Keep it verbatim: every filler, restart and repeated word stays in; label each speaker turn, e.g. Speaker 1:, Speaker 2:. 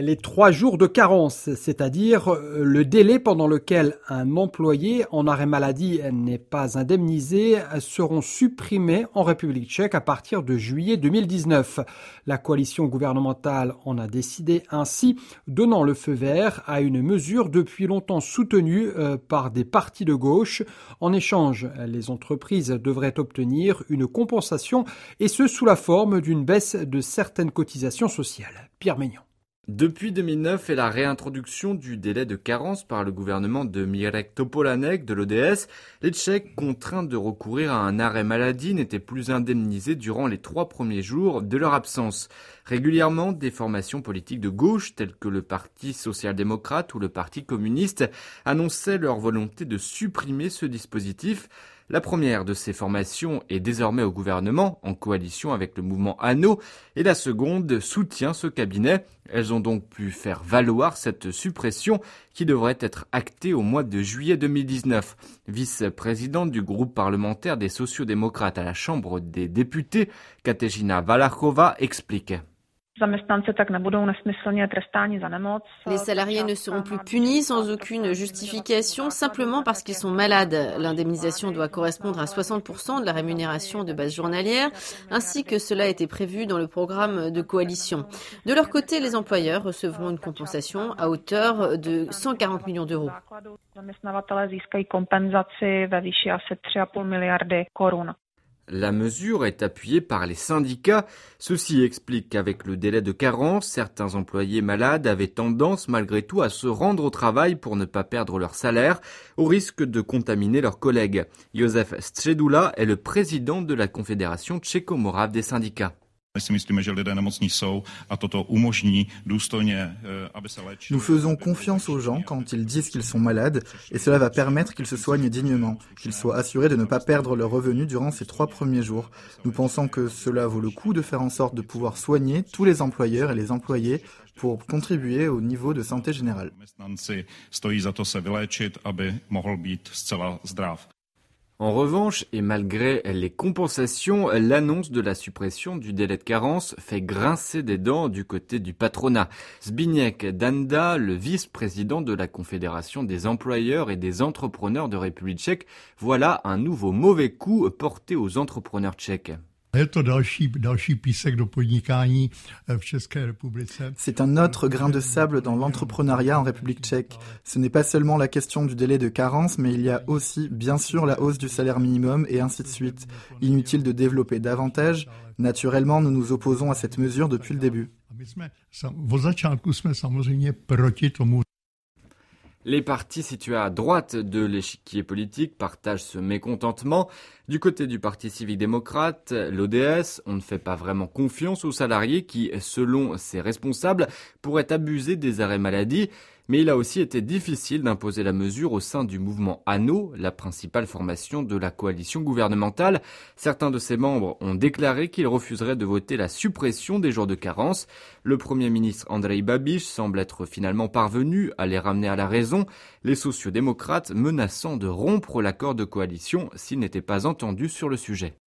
Speaker 1: Les trois jours de carence, c'est-à-dire le délai pendant lequel un employé en arrêt maladie n'est pas indemnisé, seront supprimés en République tchèque à partir de juillet deux mille dix-neuf. La coalition gouvernementale en a décidé ainsi, donnant le feu vert à une mesure depuis longtemps soutenue par des partis de gauche. En échange, les entreprises devraient obtenir une compensation, et ce sous la forme d'une baisse de certaines cotisations sociales. Pierre Maignan.
Speaker 2: Depuis deux mille neuf et la réintroduction du délai de carence par le gouvernement de Mirek Topolánek de l'O D S, les Tchèques contraints de recourir à un arrêt maladie n'étaient plus indemnisés durant les trois premiers jours de leur absence. Régulièrement, des formations politiques de gauche, telles que le Parti social-démocrate ou le Parti communiste, annonçaient leur volonté de supprimer ce dispositif. La première de ces formations est désormais au gouvernement, en coalition avec le mouvement ANO, et la seconde soutient ce cabinet. Elles ont donc pu faire valoir cette suppression qui devrait être actée au mois de juillet deux mille dix-neuf. Vice-présidente du groupe parlementaire des sociodémocrates à la Chambre des députés, Kateřina Valachová explique.
Speaker 3: Les salariés ne seront plus punis sans aucune justification, simplement parce qu'ils sont malades. L'indemnisation doit correspondre à soixante pour cent de la rémunération de base journalière, ainsi que cela a été prévu dans le programme de coalition. De leur côté, les employeurs recevront une compensation à hauteur de cent quarante millions d'euros.
Speaker 2: La mesure est appuyée par les syndicats. Ceci explique qu'avec le délai de carence, certains employés malades avaient tendance malgré tout à se rendre au travail pour ne pas perdre leur salaire, au risque de contaminer leurs collègues. Josef Středula est le président de la Confédération tchéco-morave des syndicats.
Speaker 4: Nous faisons confiance aux gens quand ils disent qu'ils sont malades, et cela va permettre qu'ils se soignent dignement, qu'ils soient assurés de ne pas perdre leurs revenus durant ces trois premiers jours. Nous pensons que cela vaut le coup de faire en sorte de pouvoir soigner tous les employeurs et les employés pour contribuer au niveau de santé générale.
Speaker 2: En revanche, et malgré les compensations, l'annonce de la suppression du délai de carence fait grincer des dents du côté du patronat. Zbigniew Danda, le vice-président de la Confédération des employeurs et des entrepreneurs de République tchèque, voilà un nouveau mauvais coup porté aux entrepreneurs tchèques.
Speaker 4: C'est un autre grain de sable dans l'entrepreneuriat en République tchèque. Ce n'est pas seulement la question du délai de carence, mais il y a aussi, bien sûr, la hausse du salaire minimum et ainsi de suite. Inutile de développer davantage. Naturellement, nous nous opposons à cette mesure depuis le début.
Speaker 2: Les partis situés à droite de l'échiquier politique partagent ce mécontentement. Du côté du Parti civique-démocrate, l'O D S, on ne fait pas vraiment confiance aux salariés qui, selon ses responsables, pourraient abuser des arrêts maladie. Mais il a aussi été difficile d'imposer la mesure au sein du mouvement ANO, la principale formation de la coalition gouvernementale. Certains de ses membres ont déclaré qu'ils refuseraient de voter la suppression des jours de carence. Le Premier ministre Andrej Babiš semble être finalement parvenu à les ramener à la raison, les sociodémocrates menaçant de rompre l'accord de coalition s'ils n'étaient pas entendus sur le sujet.